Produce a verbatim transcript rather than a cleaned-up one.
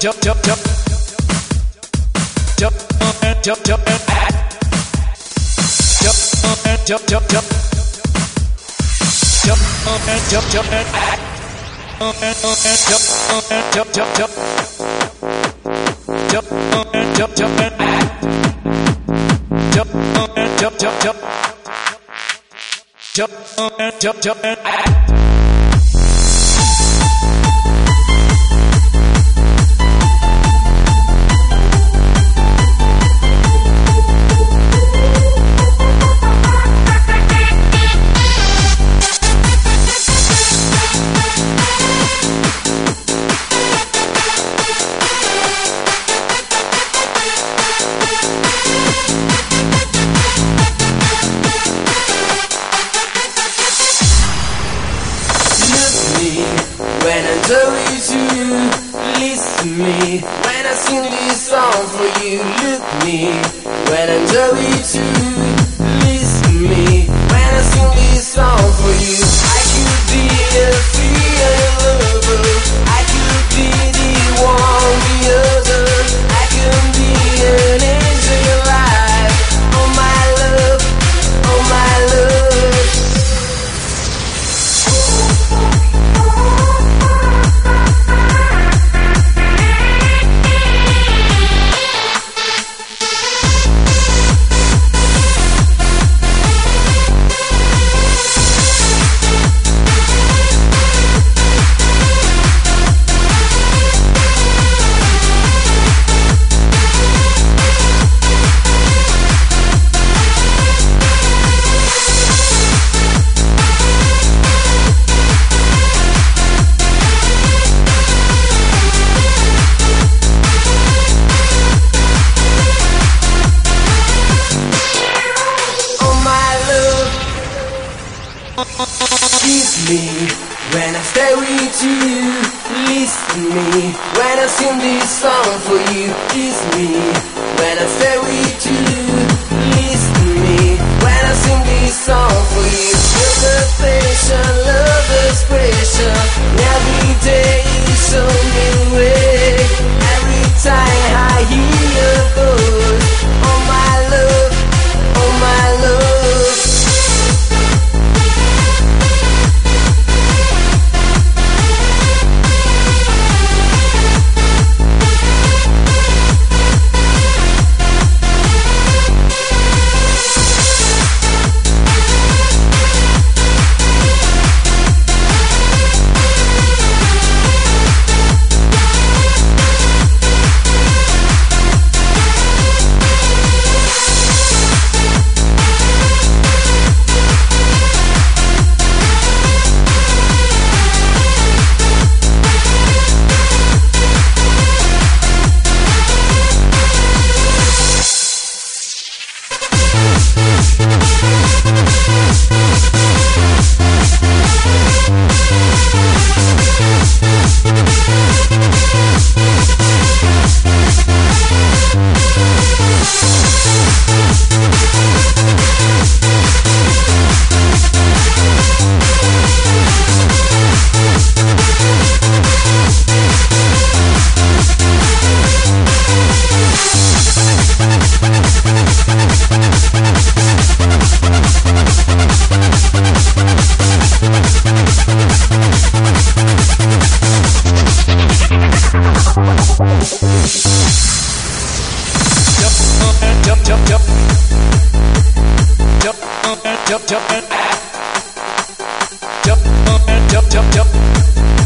jump, jump, jump, jump, jump, jump, jump, jump, jump, jump, jump, jump, jump, jump, jump, jump, jump, jump. Jump, jump, jump, jump, jump, jump, jump, jump, jump, jump, jump. When I tell you to listen to me, when I sing this song for you, look me. When I tell you to listen to me, when I sing this song for you, I could be a free lover, I could be the one, the other, I could be an angel in your life. Oh my love, oh my love. Kiss me when I stay with you. Listen to me when I sing this song for you. Kiss me when I stay with you. Listen to me when I sing this song for you. Feel the passion, love expression. Every day is so new way. Every time I hear your voice, oh my love, oh my love. Jump, jump, jump, jump, jump, jump, jump, jump, jump, jump, jump.